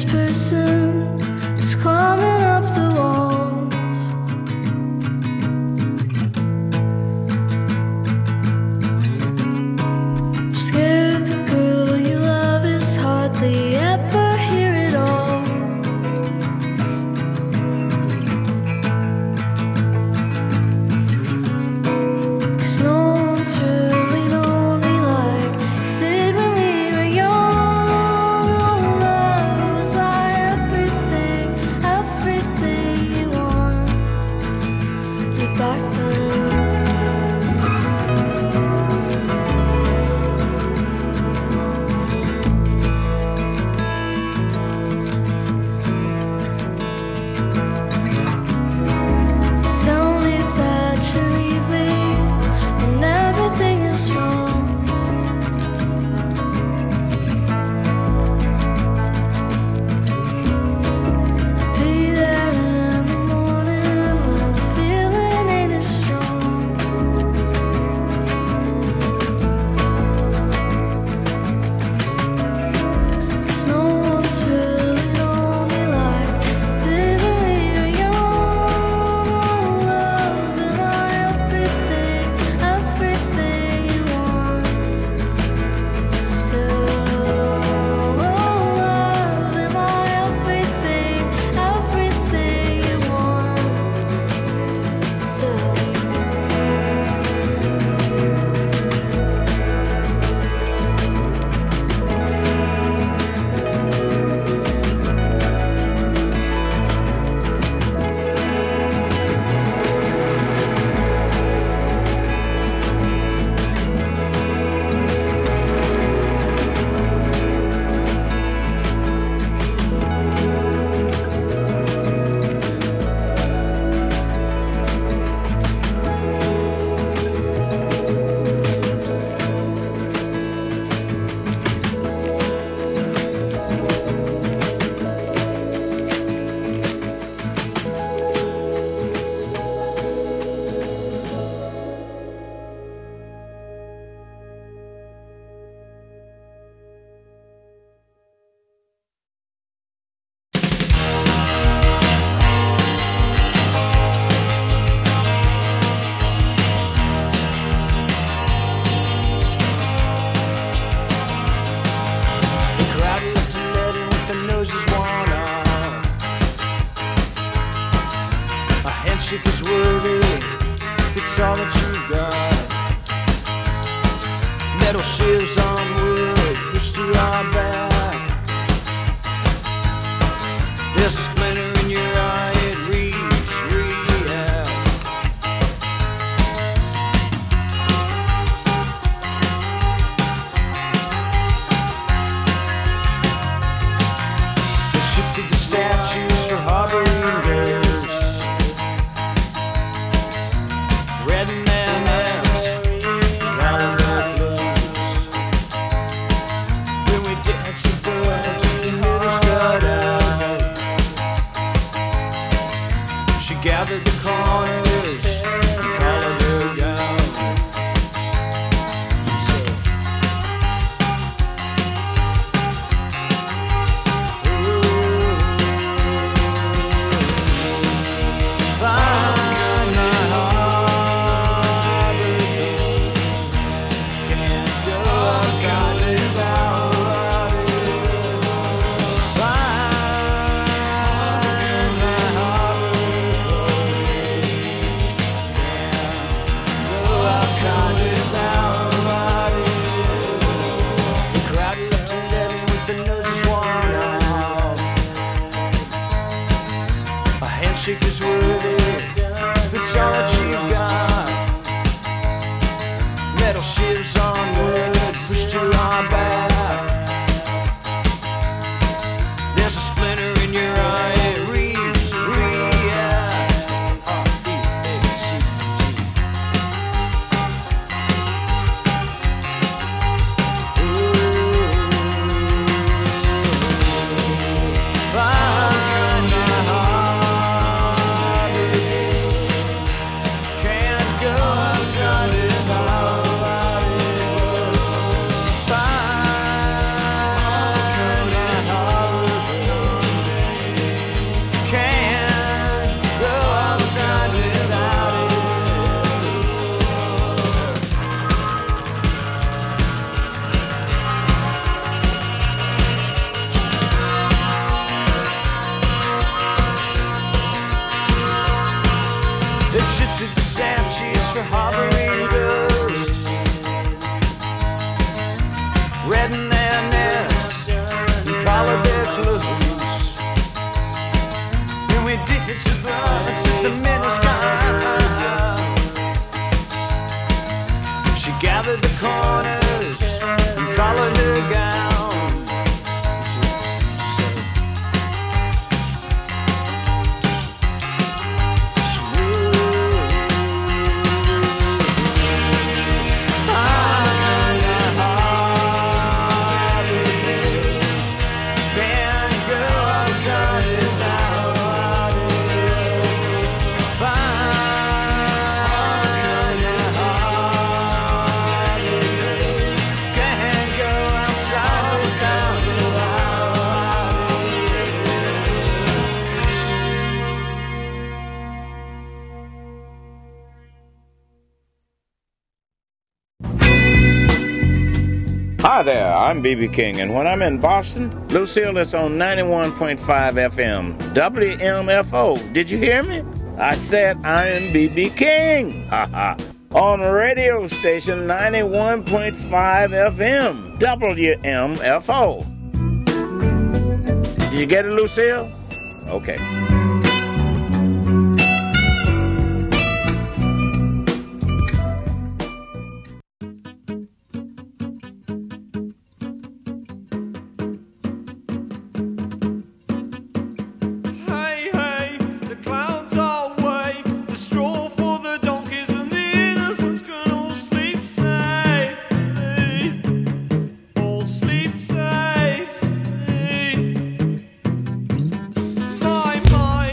person is climbing up the walls. Scared the girl you love is hardly ever here at all. Cause no one's really known me like it did when we were young. Oh, love, was I everything, everything you wanted back then? Tell me that you need me when everything is wrong. Be there in the morning when the feeling ain't as strong. 'Cause no one's really known me like it did when we were young. Oh, love, am I everything, everything you want? Still, oh, love, am I everything, everything you want? Still. The crowd looked to let in with their noses worn out. A handshake is worthy, it's all that you got. Metal shivs on wood pushed to our back. There's a splinter in your eye, it reads, react. They shifted the statues for harboring ghosts. Red M&Ms, calendar blues. When we dance the birds, the needles cut out. She gathered the corners and colored her gown. She said, find my heart again. Can't go outside without it. Find my heart again. Can't go outside without it. The crowd looked to let in with their noses worn out. A handshake is worthy if it's all that you got. Metal shivs on wood pushed to our back. There's a splinter in your eye, it reads, react. Find my heart again. Can't go outside without it. Find It's the blood, it's the middle sky. She gathered the corners and colored her gown. She said, can't go outside without you. Can't go outside without you. Hi there, I'm B.B. King, and when I'm in Boston, Lucille is on 91.5 FM, WMFO. Did you hear me? I said I am B.B. King. On radio station 91.5 FM, WMFO. Did you get it, Lucille? Okay. Hey, hey, the clouds are away. The straw for the donkeys and the innocents can all sleep safely. All sleep safely. My,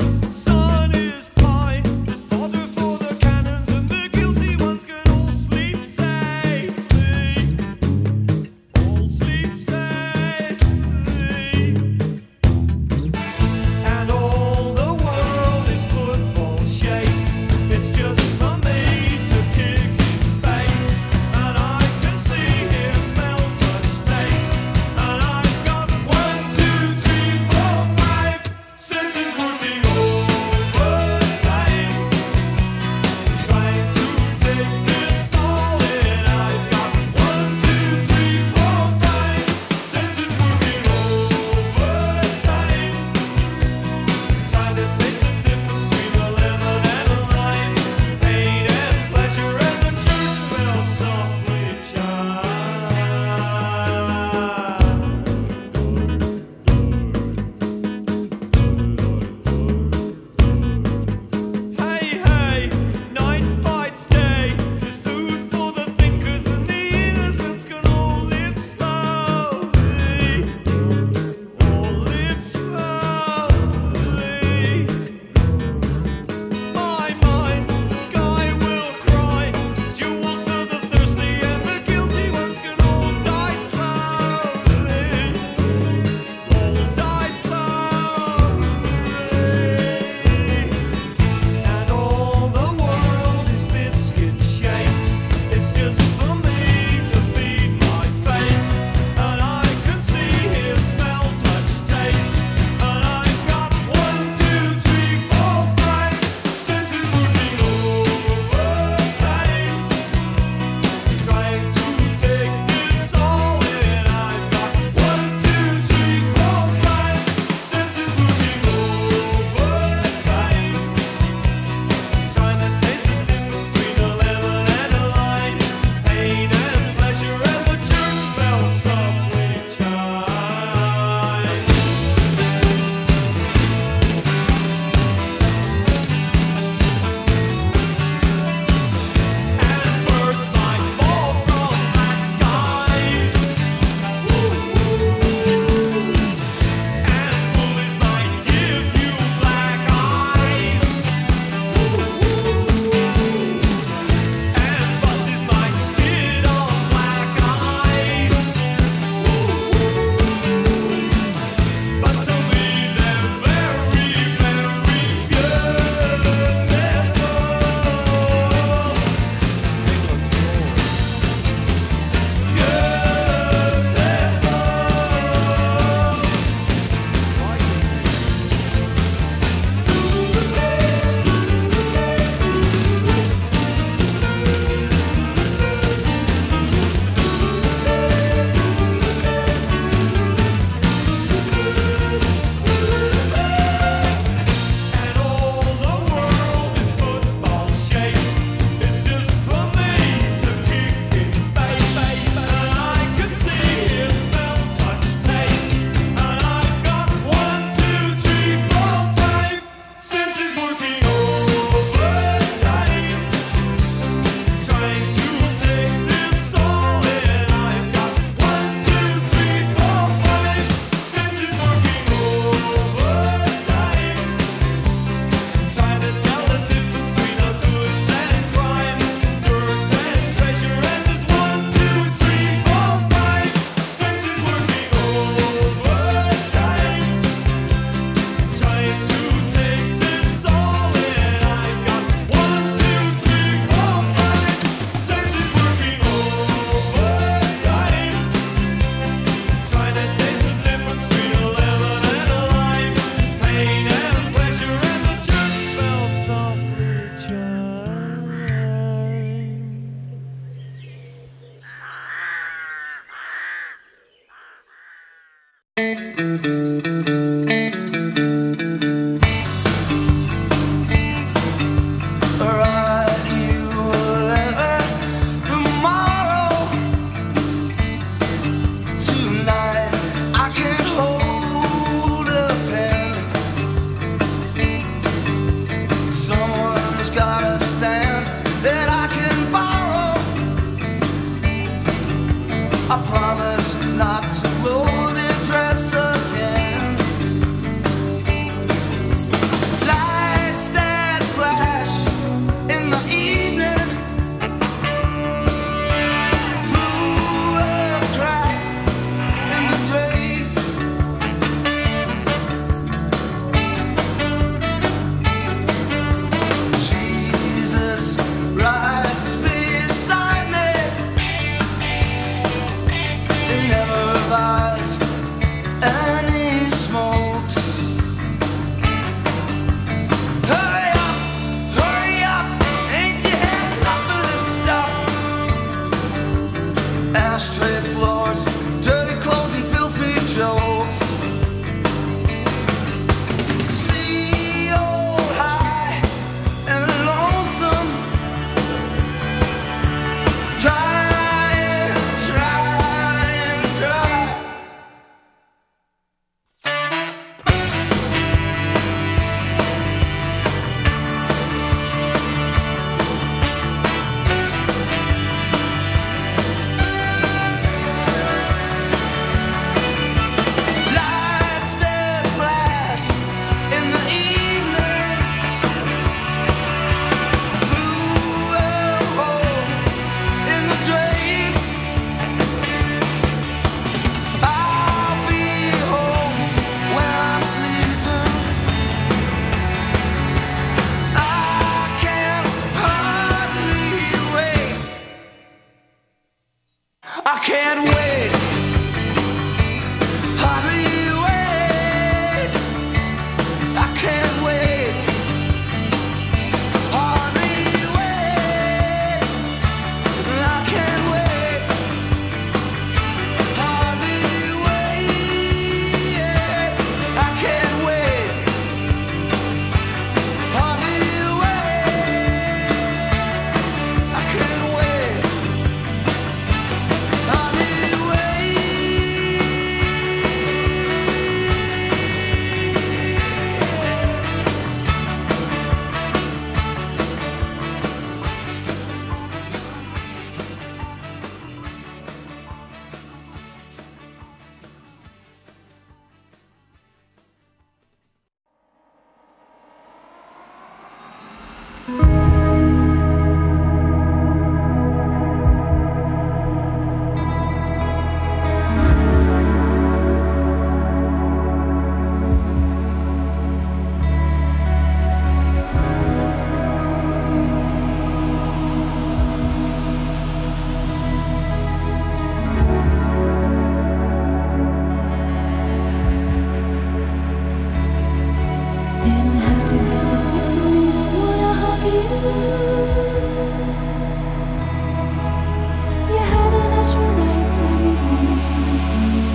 You had a natural right to be born to be king.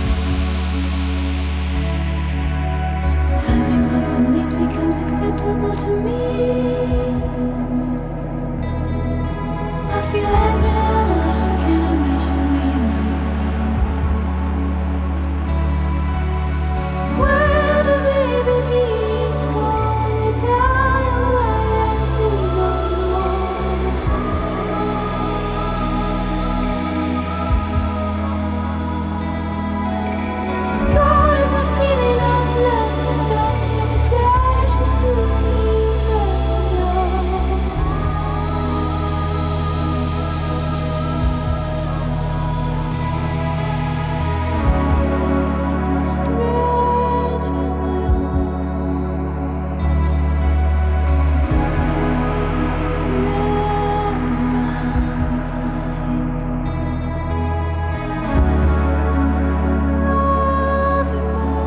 As having wants and needs becomes acceptable to me. I feel angry that I lost you. Can I imagine where you might be? Where do baby beams go when they die away? I do not know. God is a feeling of love, the stuff that crashes to me. Stretching my arms, wrap around tight, loving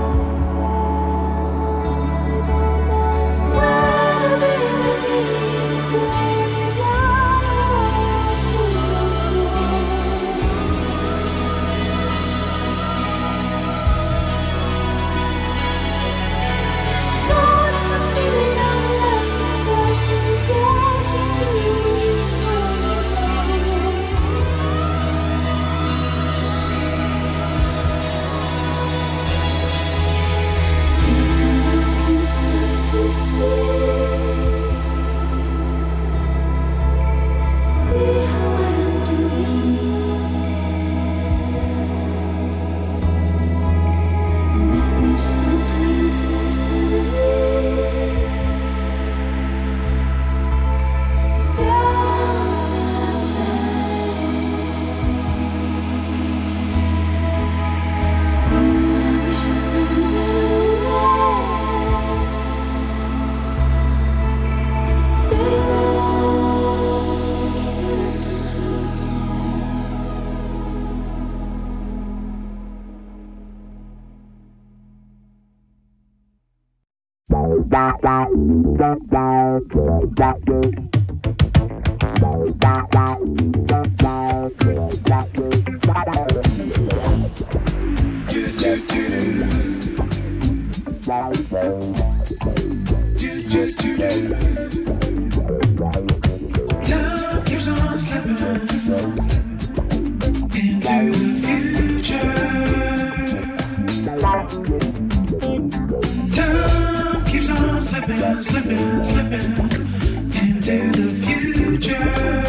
myself with all my where baby beams go when they die. To God is a feeling of love, the stuff that crashes to me. Inside you see how I am doing. A message softly insisting doubts that I'm bad. So I wish it was a better way. Time keeps on slipping into the future. Time keeps on slipping, slipping, slipping into the future.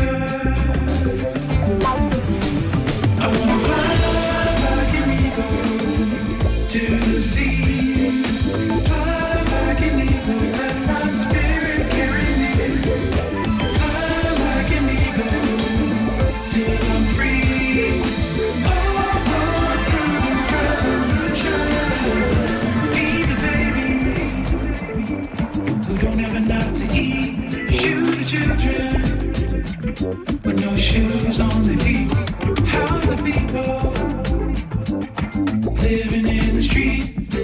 I wanna fly like an eagle to the sea. Fly like an eagle, let my spirit carry me. Fly like an eagle till I'm free. Over through the revolution. Feed the babies who don't have enough to eat. Shoot the children with no shoes on their feet. House the people living in the street.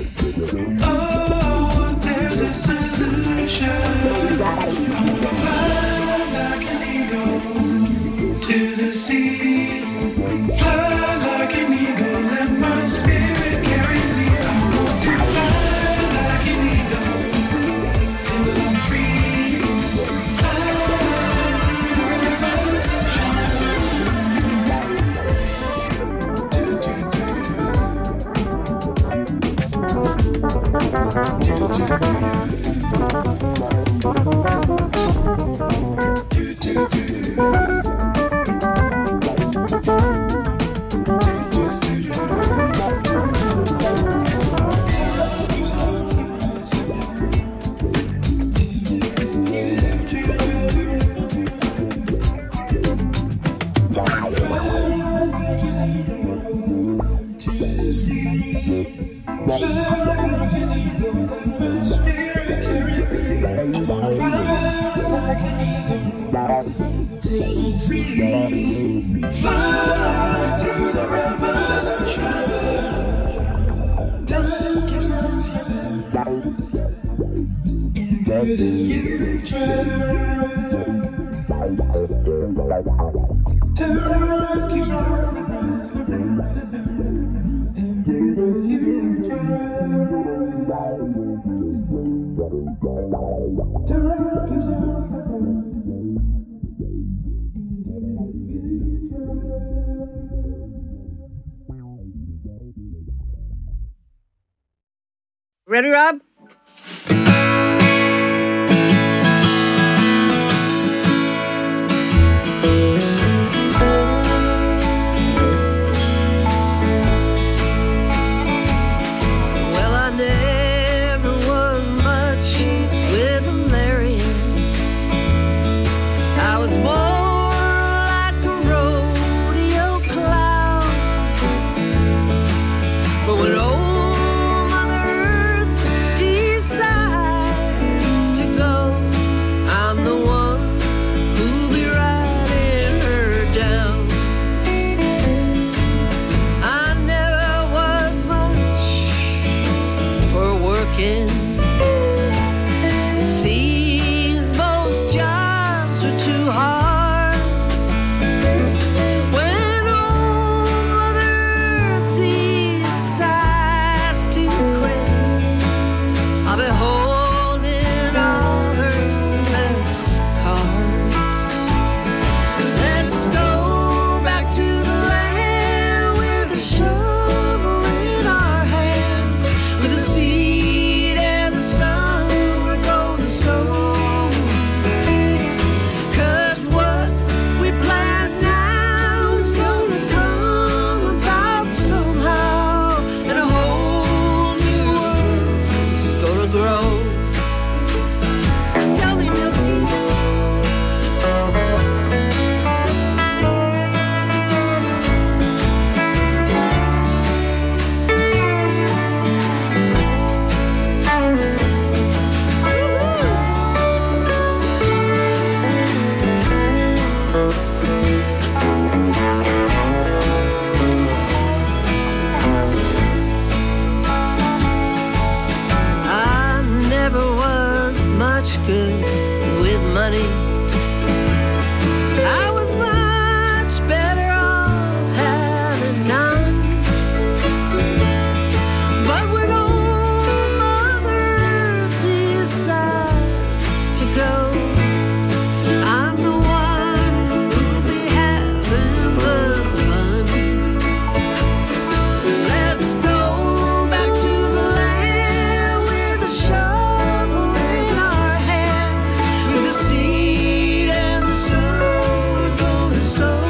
Oh, there's a solution. I wanna fly like an eagle to the sea. Fly like an eagle, let my spirit carry me. I want to fly like an eagle till I'm free. Fly through the revolution. Till I'm free, fly through the revolution. Time keeps on slipping into the future. Terror keeps on slipping, slipping, slipping into the future. Terror keeps on slipping into the future. Ready, Rob? Well, I never was much with a Lariat. I was more like a rodeo clown. But when old Mother Earth decides to go, I'm the one who'll be riding her down. I never was much for working. Seems most jobs are too hard. When old Mother Earth decides to quit, I'll be holding all her best cards. Let's go back to the land with a shovel in our hand, with a seed and the sun we're going to sow. 'Cause what we plant now is gonna come about somehow, and a whole new world's gonna grow. Tell me, Milton. I never was much good with money. I was much better off having none. But when old Mother Earth decides to go, I'm the one who'll be having the fun. Let's go back to the land with a shovel in our hand, with a seed and the sun we're gonna sow.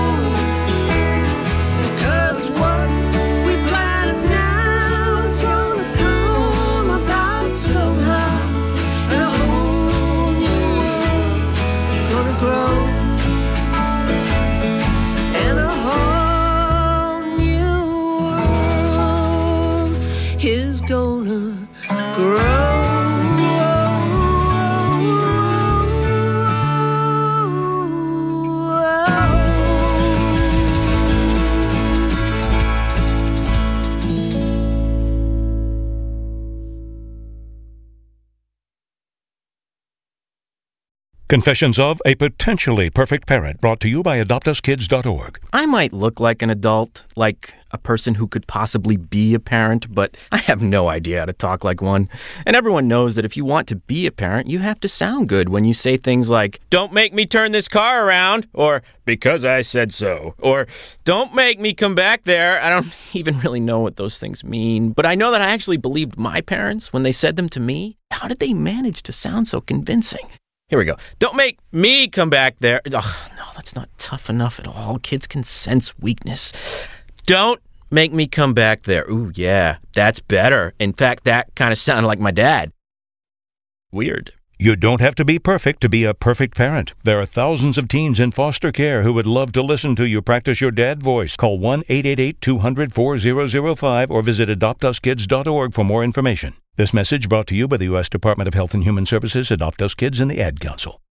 'Cause what we plant now is gonna come about somehow, and a whole new world gonna grow, and a whole new world is gonna Confessions of a Potentially Perfect Parent, brought to you by AdoptUsKids.org. I might look like an adult, like a person who could possibly be a parent, but I have no idea how to talk like one. And everyone knows that if you want to be a parent, you have to sound good when you say things like, "Don't make me turn this car around," or "Because I said so," or "Don't make me come back there." I don't even really know what those things mean, but I know that I actually believed my parents when they said them to me. How did they manage to sound so convincing? Here we go. "Don't make me come back there." Ugh, no, that's not tough enough at all. Kids can sense weakness. "Don't make me come back there." Ooh, yeah, that's better. In fact, that kind of sounded like my dad. Weird. You don't have to be perfect to be a perfect parent. There are thousands of teens in foster care who would love to listen to you practice your dad voice. Call 1-888-200-4005 or visit AdoptUsKids.org for more information. This message brought to you by the U.S. Department of Health and Human Services, Adopt Us Kids, and the Ad Council.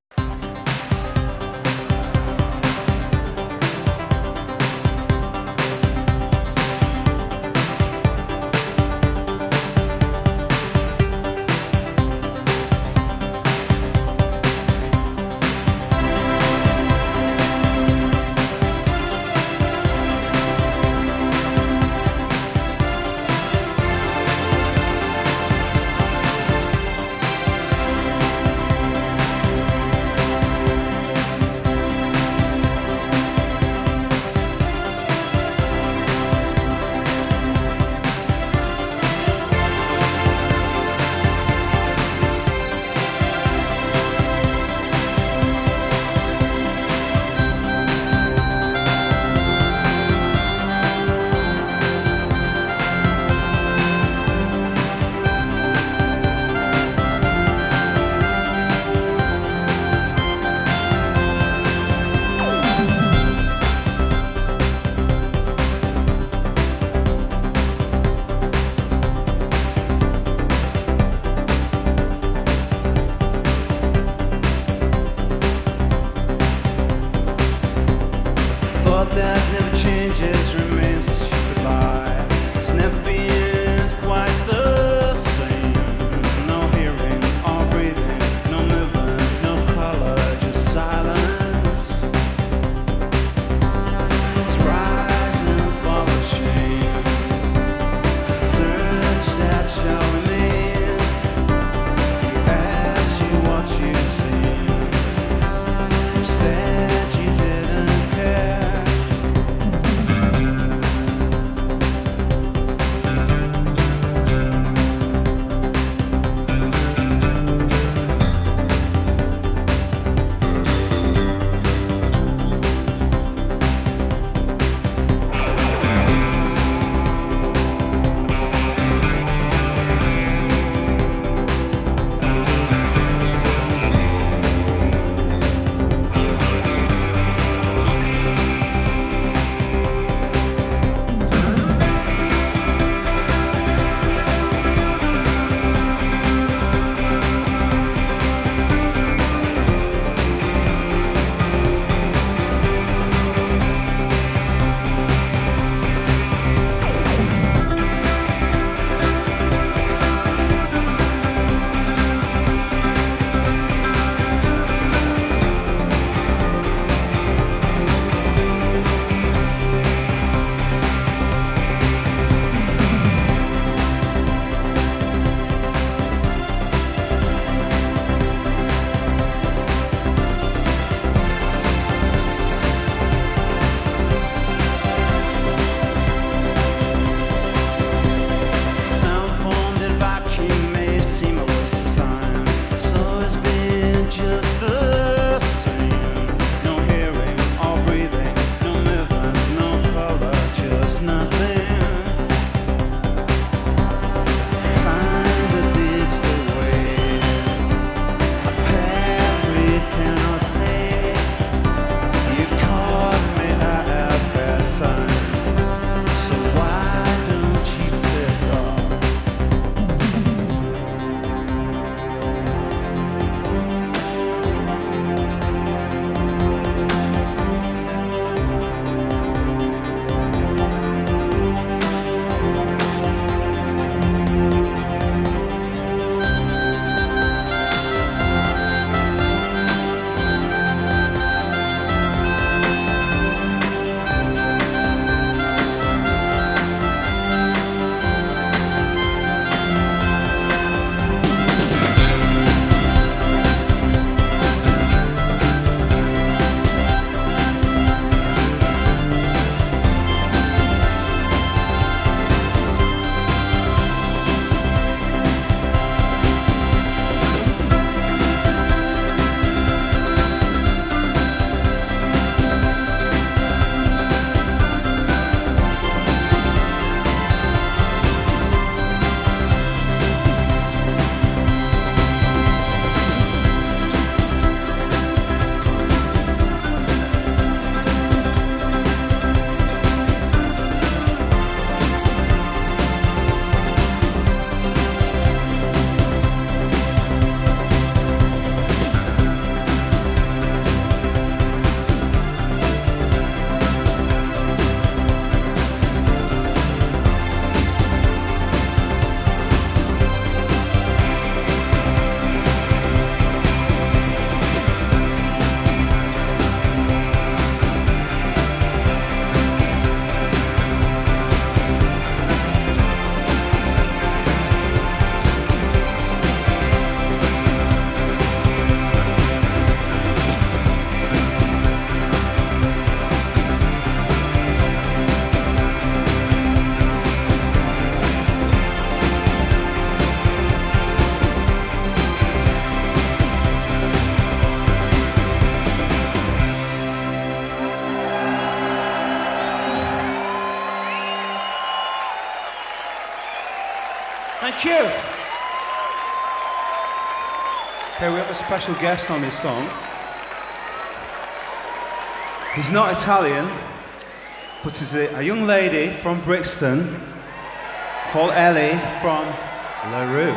Thank you. Okay, we have a special guest on this song. He's not Italian, but he's a young lady from Brixton called Ellie from LaRue.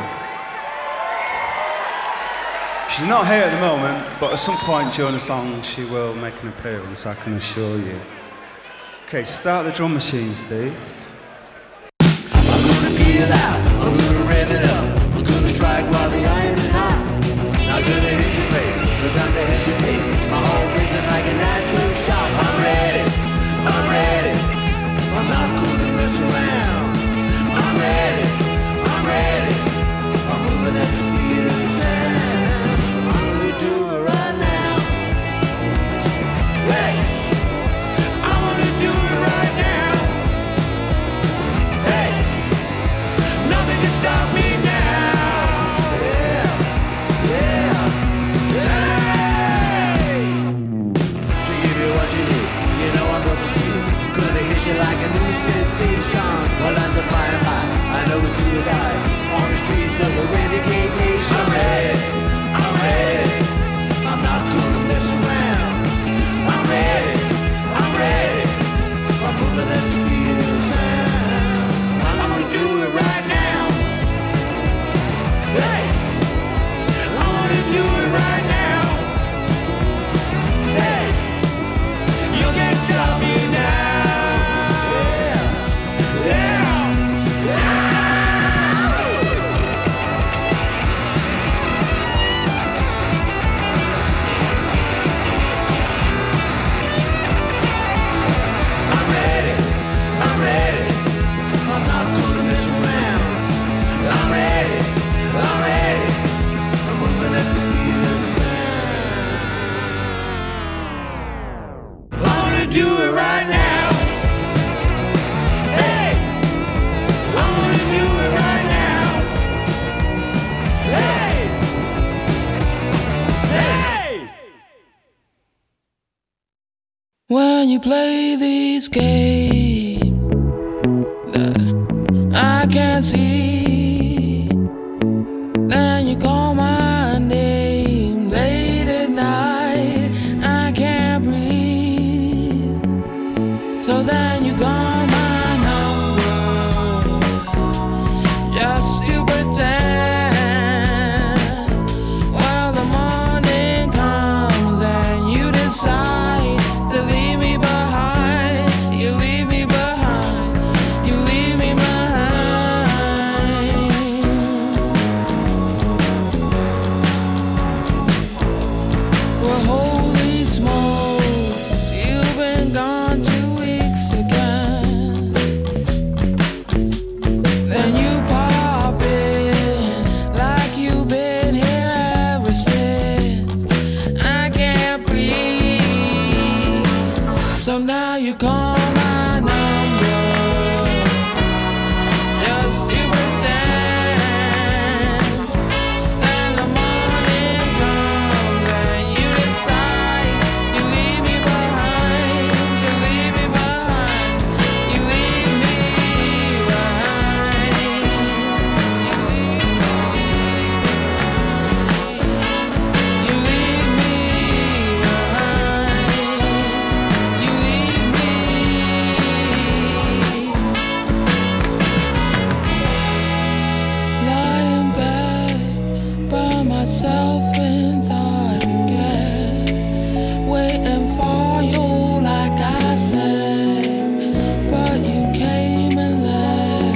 She's not here at the moment, but at some point during the song she will make an appearance, I can assure you. Okay, start the drum machine, Steve. I'm gonna peel out, I'm gonna rev it up, I'm gonna strike while the iron is hot. Not gonna hit the brakes, no time to hesitate. My heart racing like a natural shot. I'm ready, I'm ready. I'm not gonna mess around. I'm ready, I'm ready. I'm moving at the speed of the sound. I'm gonna do it right now. Hey, I'm gonna do it right now. Hey, nothing can stop me now. Yeah, yeah, hey. She give you what you need. You know I'm built for speed. Gonna hit you like a new sensation. While lines are flying by, I know it's till you die. On the streets of the renegade nation. I'm ready, I'm ready. I'm not gonna mess around. I'm ready, I'm ready. I'm moving at the speed of the sound. I'm gonna do it right now. Hey, I'm gonna do it right now. Hey, you can't stop me now. Do it right now. Hey, I'm gonna do it right now. Hey, hey. When you play these games that I can't see, then you call my name late at night. I can't breathe. So then you call my number just to pretend. Well, the morning comes and you decide to leave me behind. You leave me behind. You leave me behind. Well, holy smokes, you've been gone too. Then you pop in like you've been here ever since. I can't breathe. So now you call my number just to pretend. Then the morning comes and you decide you leave me behind. You leave me behind. You leave me behind. You leave me behind. You leave me lying back by myself in thought again, waiting for you like I said, but you came and left.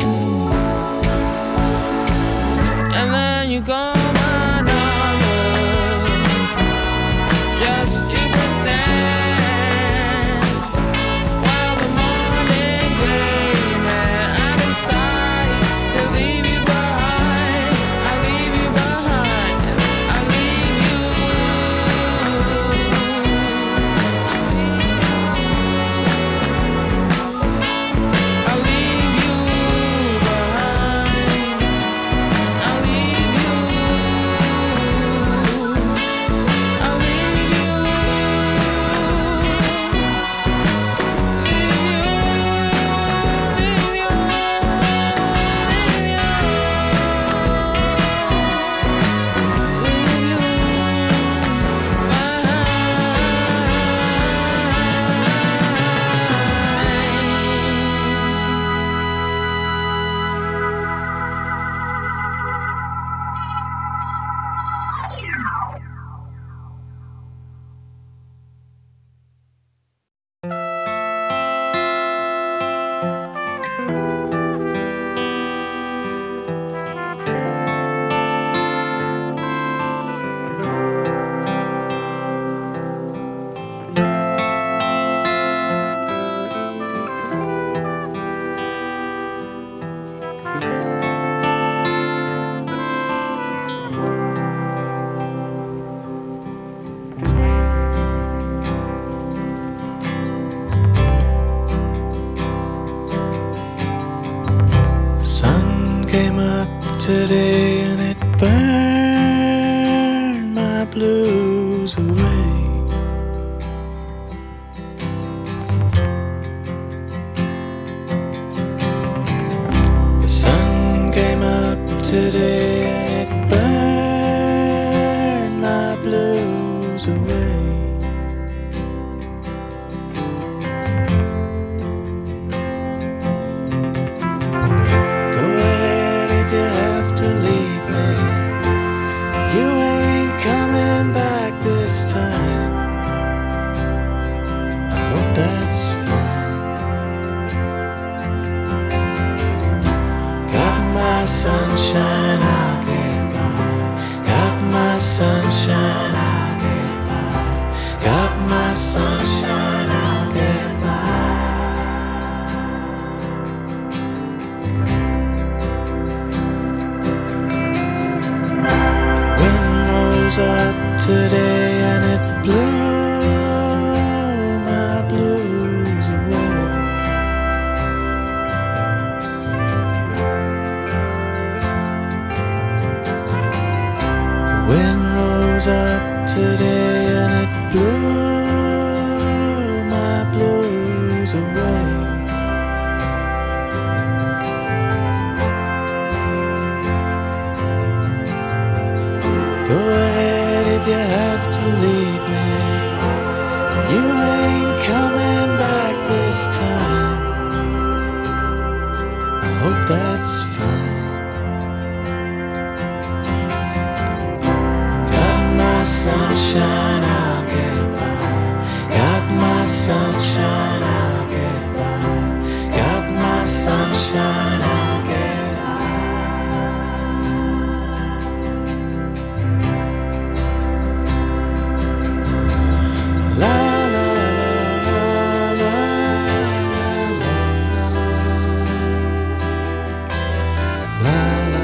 And then you call my number just to pretend. Well, the morning came and I decide to leave you behind. I leave you behind. I leave you. I leave you behind. I leave you. today and it burned my blues away. The sun came up today and it burned my blues away. Go ahead if you have to leave me. You ain't coming back this time. I hope that's fine. Got my sunshine, I'll get by. Got my sunshine, I'll get by. Got my sunshine, I'll get by. Wind rose up today and it blew my blues away. Wind rose up today and it blew my blues away. Go ahead if you have to leave me. You ain't coming back this time. I hope that's fine. Got my sunshine, I'll get by. Got my sunshine, I'll get by. Got my sunshine, I'll get by. La la la la la la la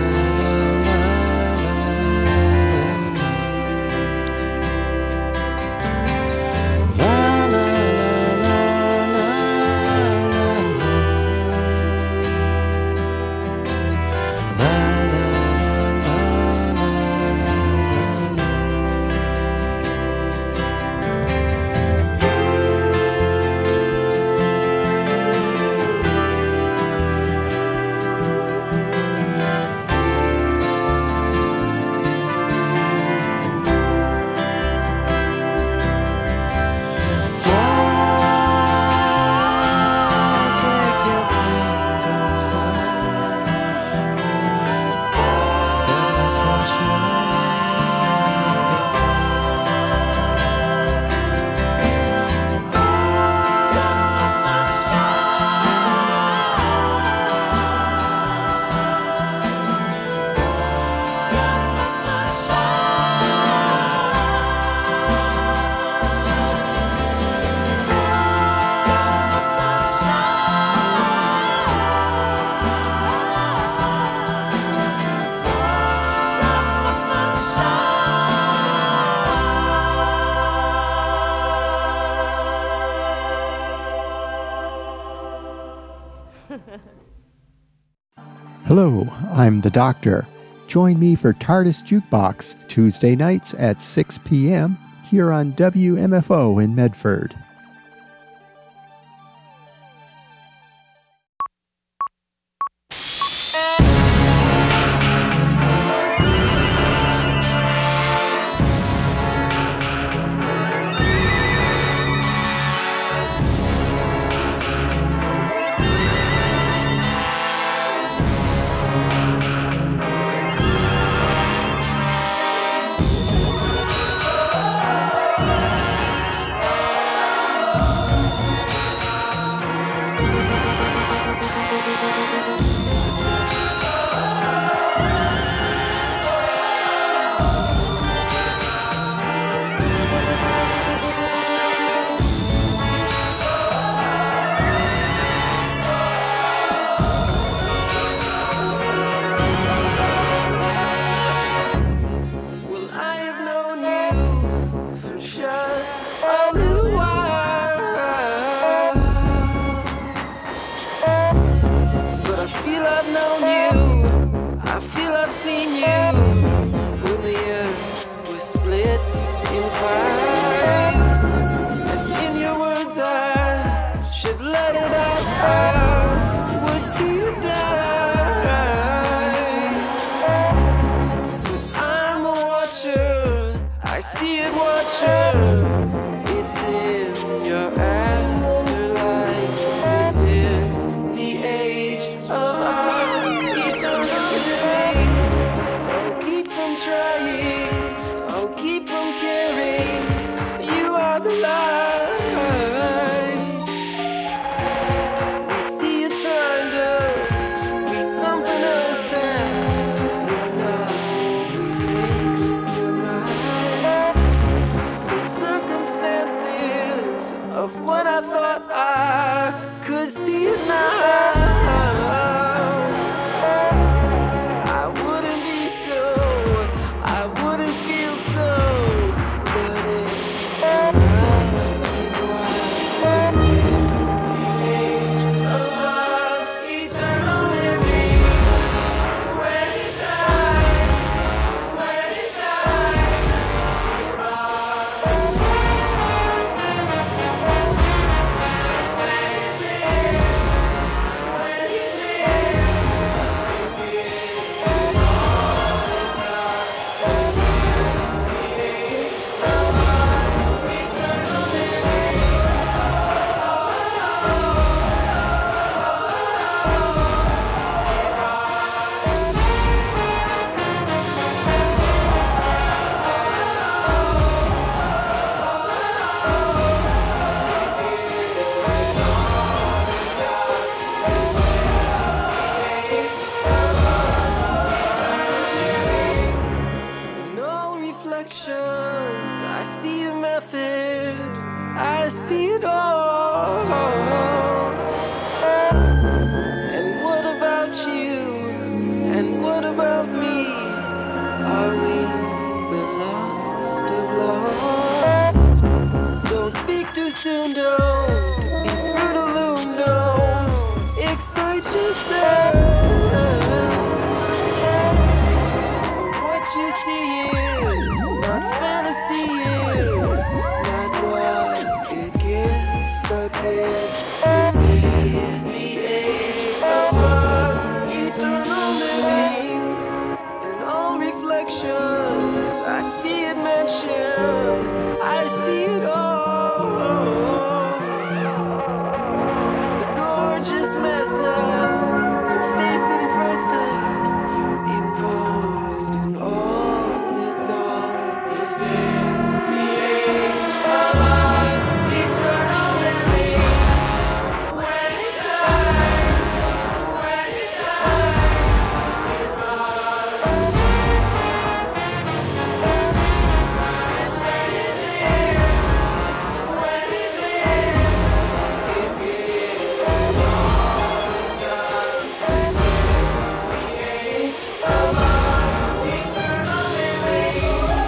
Hello, I'm the Doctor. Join me for TARDIS Jukebox Tuesday nights at 6 p.m. here on WMFO in Medford. watcher. I see it, watcher. It's in your afterlife. This is the age of our eternal living. I'll keep from trying. I'll keep from caring. You are the light. We see you trying to be something else than you're not. We think you're right. The circumstances of what I thought I could see it now. I wouldn't be so, I wouldn't feel so, but it's running wild. This is the age of us, eternal living. When it dies, when it dies, we rise. When it lives, when it lives, it gives all it got. This is the age of us, eternal living. In all reflections, I see a method, I see it all. And what about you? And what about me? Are we the lost of lost? Don't speak too soon, don't be fruit of loom, don't excite yourself. What you see is not fantasy, is not what it gives, but gives. This is the age of us, eternal living. In all reflections, I see it mentioned, I see it all. The gorgeous mess up your face impressed us, imposed in all its all. This is the age of us, eternal living. When it dies, when it dies, it rise. And when it lives, when it lives, it gives all it got. This is the age of us, eternal living.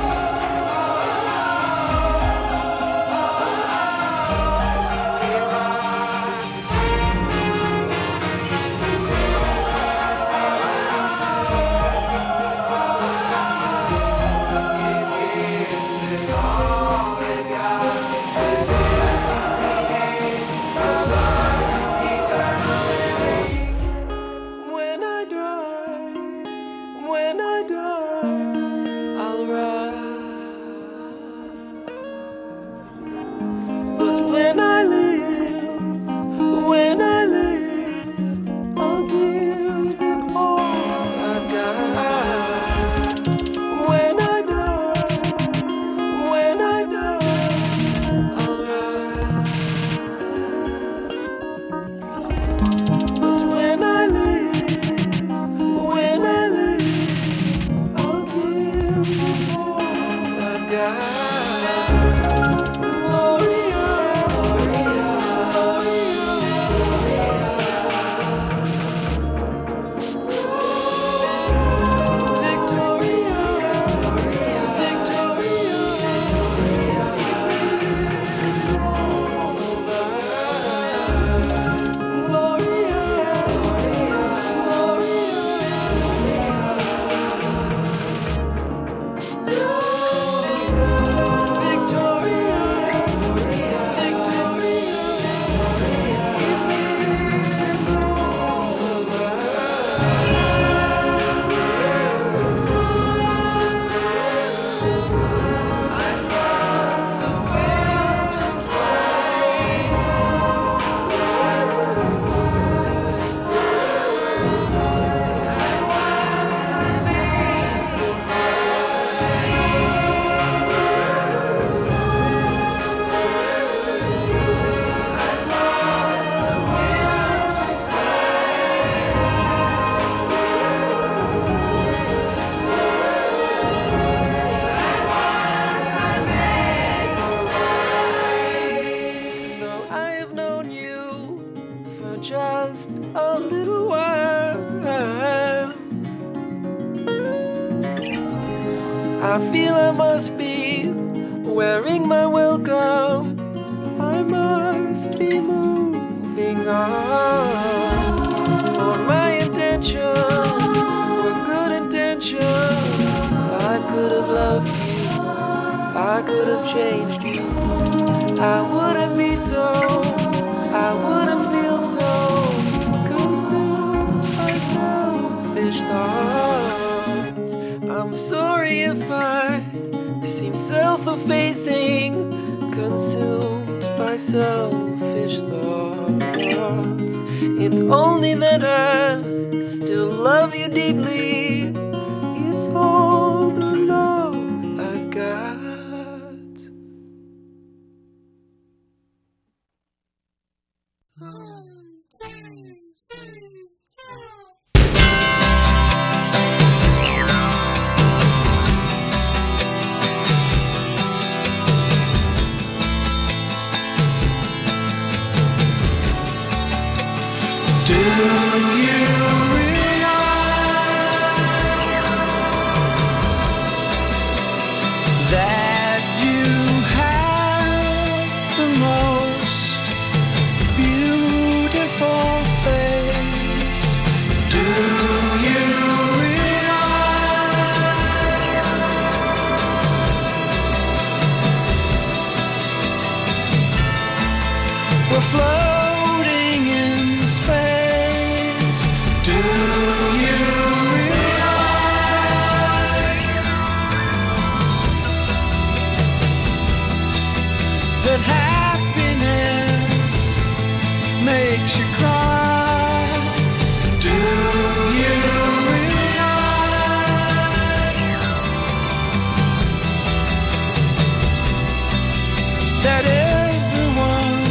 When I die, I'll rise. But when I live, I'll give it all I've got. When I die, I'll rise. But when I live, I'll give it all I've got. Gloria, Gloria, Victoria, Victoria. must be wearing my welcome. I must be moving on. For my intentions were good intentions. I could have loved you, I could have changed you. I wouldn't be so, I wouldn't feel so consumed by selfish thoughts. I'm sorry if I seem self-effacing, consumed by selfish thoughts. It's only that I still love you deeply. It's all the love I've got. Do you realize that you have the most beautiful face? Do you realize we're floating in space? Do you realize that happiness makes you cry? Do you realize that everyone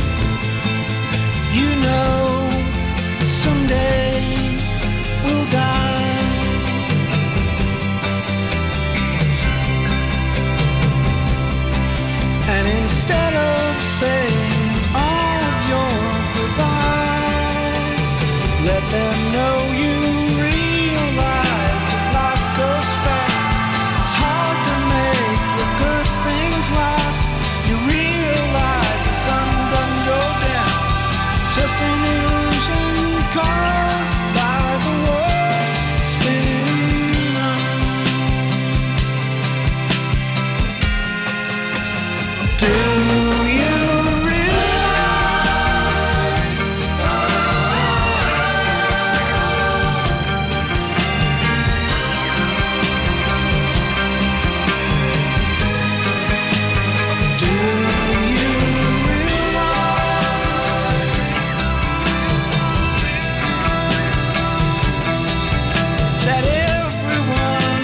you know someday will die? And instead of saying all of your goodbyes, let them know you realize that life goes fast. It's hard to make the good things last. You realize the sun doesn't go down. It's just an illusion caused by the world spinning round. Do you realize Do you realize that everyone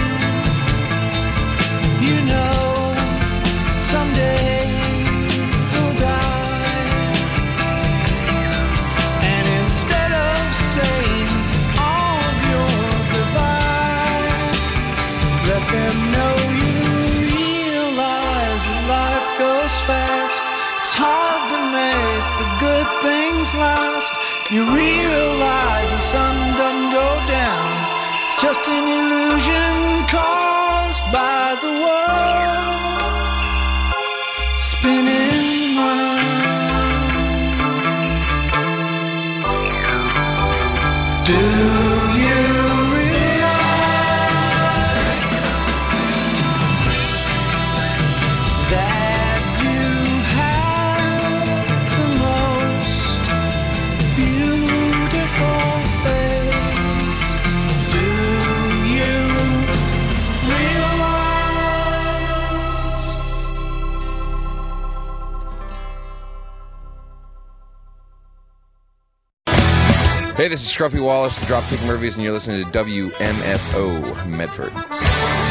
you know someday will die? And instead of saying all of your goodbyes, let them know you realize that life goes fast. It's hard to make the good things last. You realize the sun doesn't go down. It's just an illusion caused by the world spinning round. Do you realize that you have the most beautiful face? Do you realize? Hey, this is Scruffy Wallace, the Dropkick Murphys, and you're listening to WMFO Medford.